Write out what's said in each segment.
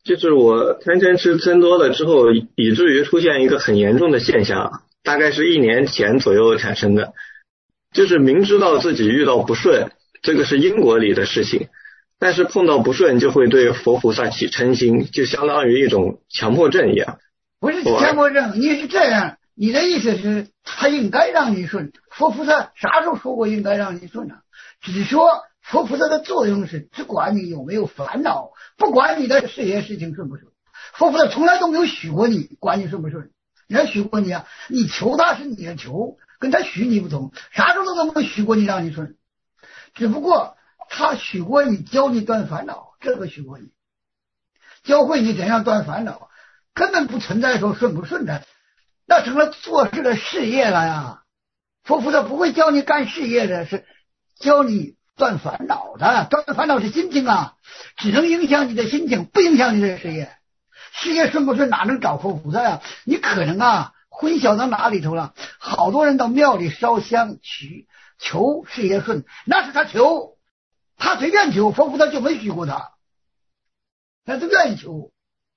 就是我贪嗔痴增多了之后，以至于出现一个很严重的现象，大概是1年前左右产生的，就是明知道自己遇到不顺，这个是因果里的事情，但是碰到不顺就会对佛菩萨起嗔心，就相当于一种强迫症一样。 不是强迫症，你是这样，你的意思是他应该让你顺，佛菩萨啥时候说过应该让你顺呢？只说佛菩萨的作用是只管你有没有烦恼，不管你的事业事情顺不顺。佛菩萨从来都没有许过你，管你顺不顺。人家许过你啊，你求他是你的求，跟他许你不同，啥时候都没有许过你让你顺，只不过他许过你教你断烦恼，这个许过你，教会你怎样断烦恼，根本不存在说顺不顺的，那成了做事的事业了呀。佛菩萨不会教你干事业的，是教你断烦恼的。断烦恼是心情啊，只能影响你的心情，不影响你的事业。事业顺不顺哪能找佛菩萨呀？你可能啊混淆到哪里头了。好多人到庙里烧香求事业顺，那是他求，他随便求，佛菩萨就没许过他，他就愿意求。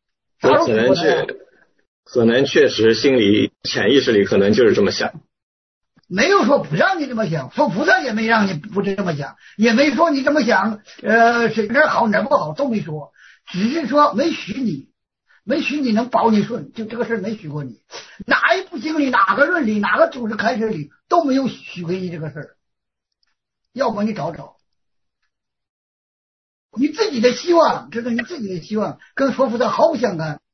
可能确实心里潜意识里可能就是这么想， 没有说不让你这么想，佛菩萨也没让你不这么想，也没说你这么想是哪好哪不好都没说，只是说没许你能保你顺，就这个事没许过你。哪一部经里哪个论里哪个祖师开示里都没有许给你这个事儿，要么你找找你自己的希望，这是你自己的希望，跟佛菩萨毫不相干。